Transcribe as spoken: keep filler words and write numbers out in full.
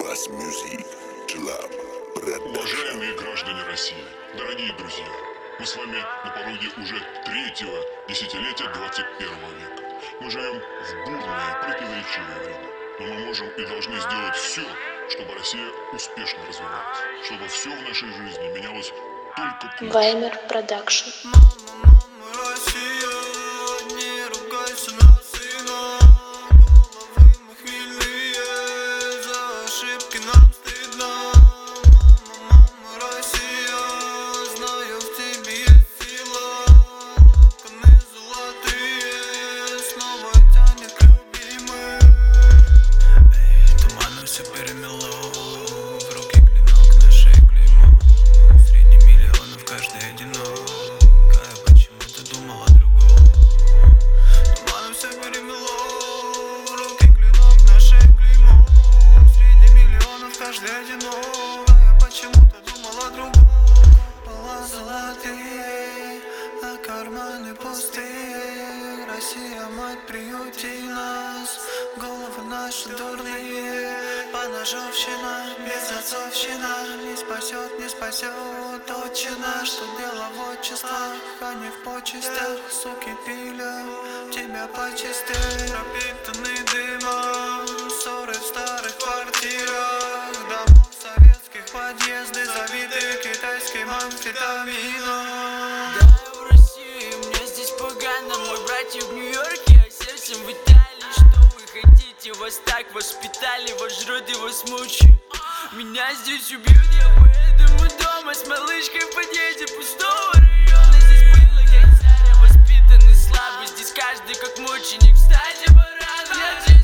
Уважаемые граждане России, дорогие друзья, мы с вами на пороге уже третьего десятилетия двадцать первого века. Мы живем в бурное и противоречивое время, но мы можем и должны сделать все, чтобы Россия успешно развивалась, чтобы все в нашей жизни менялось только к лучшему. Ваймер Продакшн. Каждый одинокая почему-то думала о другом. Пола золотые, а карманы пустые. Россия, мать, приюти нас. Головы наши дурные. Поножовщина, безотцовщина. Не спасет, не спасет отчина. Что дело в отчествах, а не в почестях. Суки пилят тебя по частям. Пропитанный дымом, ссоры в старых квартирах. Подъезды забиты китайским амфетамином. Да, я в России, мне здесь погано. Мой братья в Нью-Йорке, а сердцем в Италии. Что вы хотите? Вас так воспитали, вас жрут и вас мучают. Меня здесь убьют, я поэтому дома с малышкой в подъезде пустого района. Здесь было как царь, воспитанный слабый. Здесь каждый как мученик, кстати, баран.